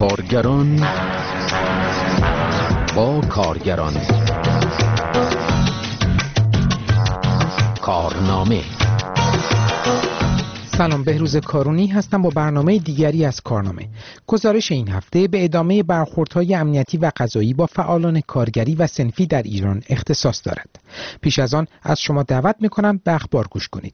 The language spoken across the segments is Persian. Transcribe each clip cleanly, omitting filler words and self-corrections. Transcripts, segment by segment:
کارگران با کارگران. کارنامه. سلام، بهروز کارونی هستم با برنامه دیگری از کارنامه. گزارش این هفته به ادامه برخوردهای امنیتی و قضایی با فعالان کارگری و صنفی در ایران اختصاص دارد. پیش از آن از شما دعوت می‌کنم به اخبار گوش کنید.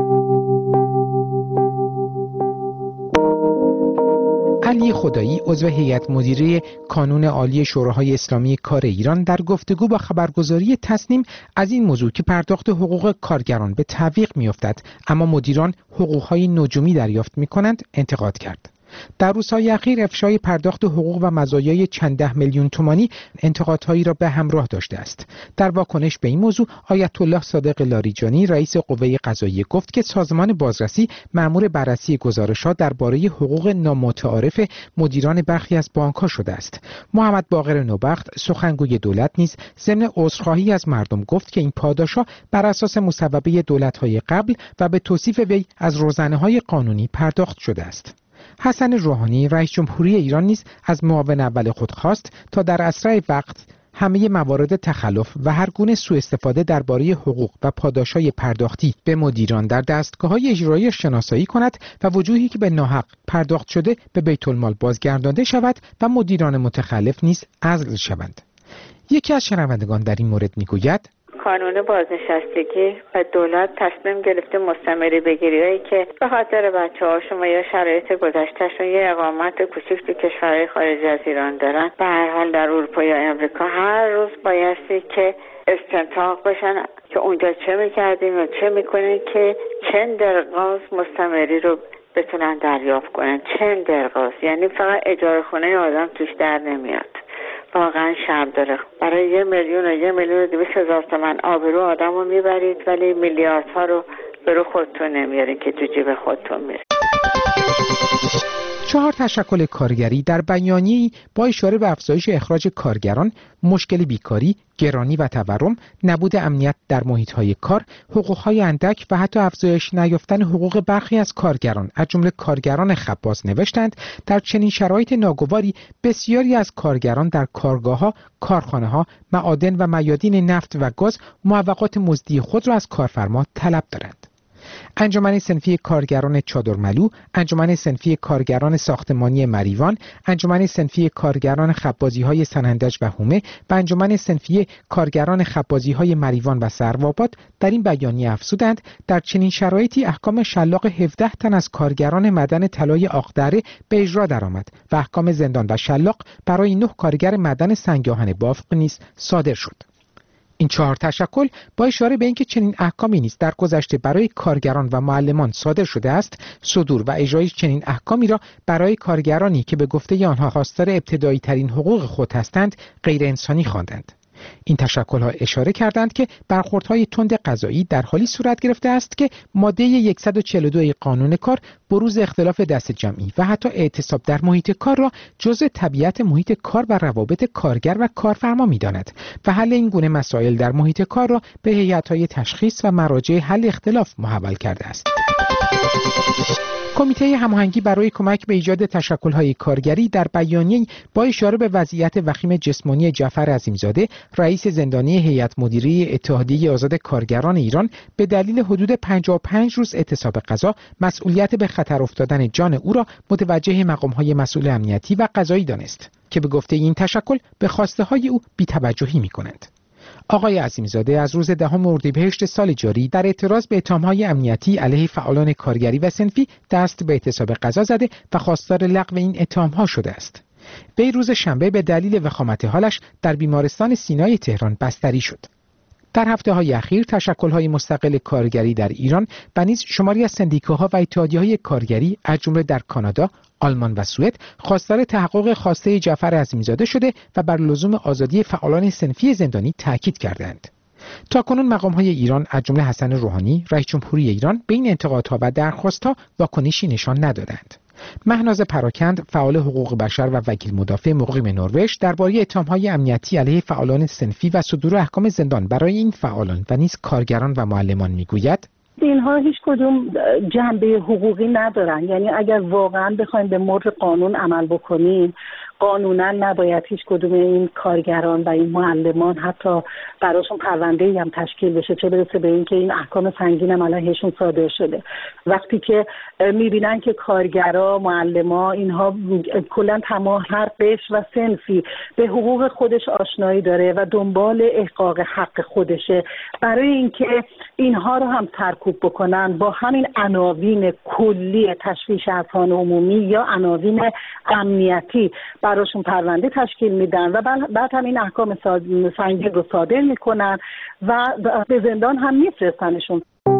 علی خدایی، عضو هیئت مدیره کانون عالی شوراهای اسلامی کار ایران، در گفتگو با خبرگزاری تصنیم از این موضوع که پرداخت حقوق کارگران به تعویق می‌افتد اما مدیران حقوق‌های نجومی دریافت می‌کنند انتقاد کرد. در روزهای اخیر افشای پرداخت حقوق و مزایای چند ده میلیون تومانی انتقادهایی را به همراه داشته است. در واکنش به این موضوع آیت الله صادق لاریجانی، رئیس قوه قضاییه، گفت که سازمان بازرسی مأمور بررسی گزارش‌ها درباره حقوق نامتعارف مدیران برخی از بانک‌ها شده است. محمد باقر نوبخت، سخنگوی دولت، نیز ضمن عذرخواهی از مردم گفت که این پاداش‌ها بر اساس مصوبه دولت‌های قبل و به توصیف وی از روزنه‌های قانونی پرداخت شده است. حسن روحانی، رئیس جمهوری ایران، نیز از معاون اول خود خواست تا در اسرع وقت همه موارد تخلف و هر گونه سوء استفاده درباره حقوق و پاداش‌های پرداختی به مدیران در دستگاه‌های اجرایی شناسایی کند و وجوهی که به ناحق پرداخت شده به بیت المال بازگردانده شود و مدیران متخلف نیز عزل شوند. یکی از شنوندگان در این مورد میگوید: قانون بازنشستگی و دولت تصمیم گرفته مستمری بگیریایی که به خاطر بچه‌هاشون یا شرایط گذشتهشون یه اقامت کوچیک تو کشورهای خارج از ایران دارن، به هر حال در اروپا یا امریکا هر روز بایستی که استنتاق بشن که اونجا چه میکردیم و چه میکنین که چند درقاز مستمری رو بتونن دریافت کنن. چند درقاز یعنی فقط اجاره خونه آدم توش در نمیاد. واقعا شرم داره. برای 1,200,000 تومان آبرو آدم رو میبرید ولی میلیاردها رو به رو خودتون نمیارین که تو جیب خودتون میره. 4 تشکل کارگری در بیانیه‌ای با اشاره به افزایش اخراج کارگران، مشکل بیکاری، گرانی و تورم، نبود امنیت در محیط‌های کار، حقوق‌های اندک و حتی افزایش نیافتن حقوق برخی از کارگران از جمله کارگران خباز نوشتند در چنین شرایط ناگواری بسیاری از کارگران در کارگاه‌ها، کارخانه‌ها، معادن و میادین نفت و گاز موقعات مزدی خود را از کارفرما طلب دارند. انجمن صنفی کارگران چادرملو، انجمن صنفی کارگران ساختمانی مریوان، انجمن صنفی کارگران خبازی‌های سنندج و هومه و انجمن صنفی کارگران خبازی‌های مریوان و سروآباد در این بیانیه افزودند در چنین شرایطی احکام شلاق 17 تن از کارگران معدن طلای آقدره به اجرا درآمد و احکام زندان و شلاق برای 9 کارگر معدن سنگ‌آهن بافق نیز صادر شد. این 4 تشکل با اشاره به اینکه چنین احکامی نیز در گذشته برای کارگران و معلمان صادر شده است، صدور و اجرای چنین احکامی را برای کارگرانی که به گفته آنها خواستار ابتدایی ترین حقوق خود هستند غیر انسانی خواندند. این تشکل‌ها اشاره کردند که برخوردهای تند قضایی در حالی صورت گرفته است که ماده 142 قانون کار بروز اختلاف دست جمعی و حتی اعتصاب در محیط کار را جزء طبیعت محیط کار و روابط کارگر و کارفرما می‌داند و حل این گونه مسائل در محیط کار را به هیئت‌های تشخیص و مراجع حل اختلاف محول کرده است. کمیته هماهنگی برای کمک به ایجاد تشکل‌های کارگری در بیانیه‌ای با اشاره به وضعیت وخیم جسمانی جعفر عظیمزاده، رئیس زندانی هیئت مدیره اتحادیه آزاد کارگران ایران، به دلیل حدود 55 روز اعتصاب قضا مسئولیت به خطر افتادن جان او را متوجه مقام‌های مسئول امنیتی و قضایی دانست که به گفته این تشکل به خواسته‌های او بی‌توجهی می‌کنند. آقای عظیمزاده از روز 10 اردیبهشت سال جاری در اعتراض به اتهام‌های امنیتی علیه فعالان کارگری و صنفی دست به اعتصاب قضا زده و خواستار لغو این اتهام‌ها شده است. وی روز شنبه به دلیل وخامت حالش در بیمارستان سینای تهران بستری شد. در هفته‌های اخیر تشکل‌های مستقل کارگری در ایران و نیز شماری از سندیکاها و اتحادیه‌های کارگری از جمله در کانادا، آلمان و سوئد خواستار تحقق خواسته جعفر عظیمزاده شده و بر لزوم آزادی فعالان صنفی زندانی تاکید کردند. تاکنون مقام‌های ایران از جمله حسن روحانی، رئیس جمهوری ایران، به این انتقادها و درخواست‌ها واکنشی نشان ندادند. مهناز پراکند، فعال حقوق بشر و وکیل مدافع مقیم نروژ، درباره اتهام‌های امنیتی علیه فعالان صنفی و صدور احکام زندان برای این فعالان و نیز کارگران و معلمان میگوید: اینها هیچ کدوم جنبه حقوقی ندارن. یعنی اگر واقعا بخوایم به مر قانون عمل بکنیم، قانونا نباید هیچ کدوم این کارگران و این معلمان حتی براشون پرونده‌ای هم تشکیل بشه، چه برسه به این که این احکام سنگین هم علیهشون صادر شده. وقتی که میبینن که کارگرا، معلما، اینها کلا تمام هر قشر و صنفی به حقوق خودش آشنایی داره و دنبال احقاق حق خودشه، برای اینکه اینها رو هم سرکوب بکنن با همین عناوین کلی تشویش اذهان عمومی یا عناوین امنیتی براشون پرونده تشکیل میدن و بعد هم این احکام سنگین رو صادر میکنن و به زندان هم میفرستنشون.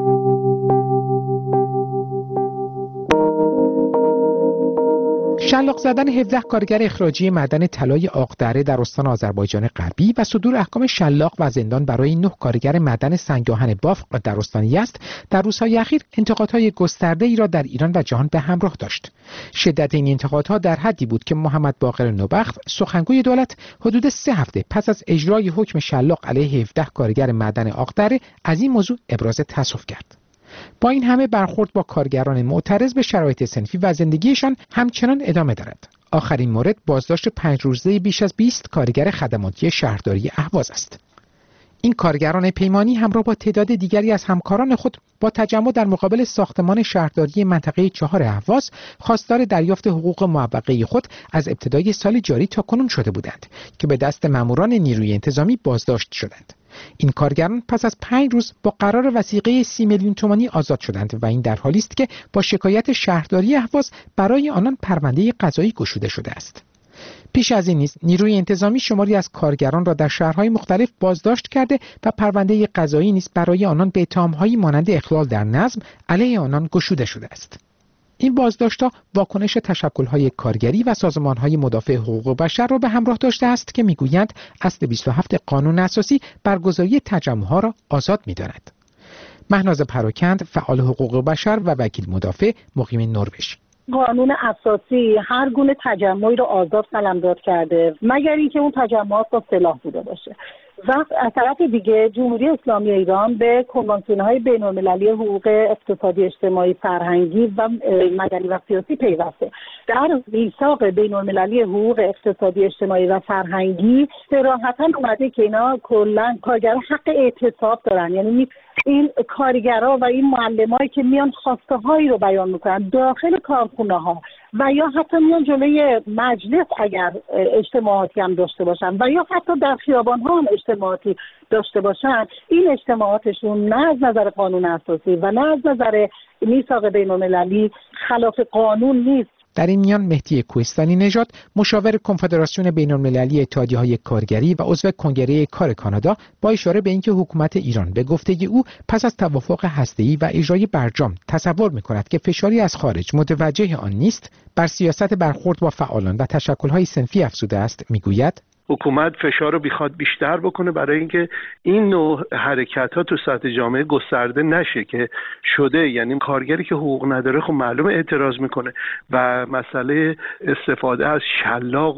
شلاق زدن 17 کارگر اخراجی معدن طلای آقدره در استان آذربایجان غربی و صدور احکام شلاق و زندان برای 9 کارگر معدن سنگ‌آهن بافق در استان یزد در روزهای اخیر انتقادهای گسترده‌ای را در ایران و جهان به همراه داشت. شدت این انتقادها در حدی بود که محمد باقر نوبخت، سخنگوی دولت، حدود 3 هفته پس از اجرای حکم شلاق علیه 17 کارگر معدن آقدره از این موضوع ابراز تأسف کرد. با این همه برخورد با کارگران معترض به شرایط صنفی و زندگیشان همچنان ادامه دارد. آخرین مورد بازداشت 5 روزه بیش از 20 کارگر خدماتی شهرداری اهواز است. این کارگران پیمانی همراه با تعداد دیگری از همکاران خود با تجمع در مقابل ساختمان شهرداری منطقه 4 اهواز خواستار دریافت حقوق معوقه خود از ابتدای سال جاری تا کنون شده بودند که به دست ماموران نیروی انتظامی بازداشت شدند. این کارگران پس از 5 روز با قرار وثیقه 30 میلیون تومانی آزاد شدند و این در حالی است که با شکایت شهرداری اهواز برای آنان پرونده قضایی گشوده شده است. پیش از این نیز نیروی انتظامی شماری از کارگران را در شهرهای مختلف بازداشت کرده و پرونده قضایی نیز برای آنان به اتهام‌هایی مانند اخلال در نظم علیه آنان گشوده شده است. این بازداشت‌ها واکنش تشکل‌های کارگری و سازمان‌های مدافع حقوق بشر را به همراه داشته است که می‌گویند اصل 27 قانون اساسی برگزاری تجمع‌ها را آزاد می‌داند. مهناز پراکند، فعال حقوق بشر و وکیل مدافع، مقیم نروژ: قانون اساسی هر گونه تجمعی رو آزاد قلمداد کرده مگر اینکه اون تجمعات با سلاح بوده باشه. و از طرف دیگه جمهوری اسلامی ایران به کنوانسیون‌های بین‌المللی حقوق اقتصادی، اجتماعی، فرهنگی و مدنی و سیاسی پیوسته. در میثاق بین‌المللی حقوق اقتصادی، اجتماعی و فرهنگی صراحتاً اومده که اینا کلاً کارگران حق اعتصاب دارن. یعنی این کارگرها و این معلمایی که میان خواسته هایی رو بیان میکنن داخل کارخونه ها و یا حتی میان جلوی مجلس اگر اجتماعاتی هم داشته باشن و یا حتی در خیابان ها هم اجتماعاتی داشته باشن، این اجتماعاتشون نه از نظر قانون اساسی و نه از نظر میثاق بین‌المللی خلاف قانون نیست. در این میان مهدی کوهستانی نژاد، مشاور کنفدراسیون بین‌المللی اتحادیه‌های کارگری و عضو کنگره کار کانادا، با اشاره به اینکه حکومت ایران به گفته او پس از توافق هسته‌ای و اجرای برجام تصور می‌کند که فشاری از خارج متوجه آن نیست، بر سیاست برخورد با فعالان و تشکل‌های صنفی افزوده است. می‌گوید حکومت فشار رو بخواد بیشتر بکنه برای اینکه این نوع حرکت‌ها تو سطح جامعه گسترده نشه که شده. یعنی کارگری که حقوق نداره خب معلومه اعتراض میکنه و مسئله استفاده از شلاق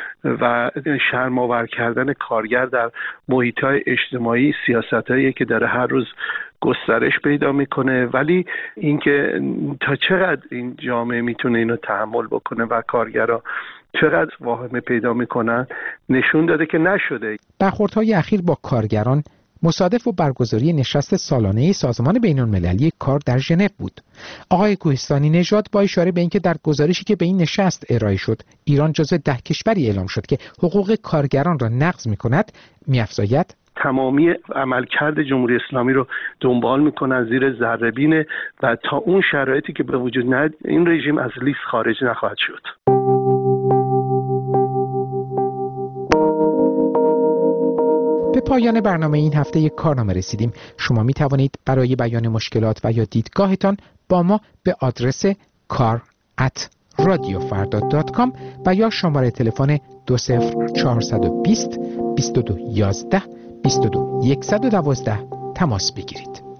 و شرم‌آور کردن کارگر در محیط‌های اجتماعی سیاستایی که داره هر روز گسترش پیدا میکنه. ولی اینکه تا چقدر این جامعه میتونه اینو تحمل بکنه و کارگرها چقدر واهمه پیدا میکنن نشون داده که نشده. برخوردهای اخیر با کارگران مصادف با برگزاری نشست سالانه سازمان بین‌المللی کار در ژنو بود. آقای کوهستانی نژاد با اشاره به اینکه در گزارشی که به این نشست ارائه شد ایران جزو 10 کشوری اعلام شد که حقوق کارگران را نقض میکند، می‌افزاید تمامی عملکرد جمهوری اسلامی رو دنبال میکنن زیر ذره‌بین و تا اون شرایطی که به وجود نیاد این رژیم از لیست خارج نخواهد شد. به پایان برنامه این هفته کارنامه رسیدیم. شما می توانید برای بیان مشکلات و یا دیدگاهتان با ما به آدرس kar@radiofarda.com و یا شماره تلفن 20420 2211 22 112 تماس بگیرید.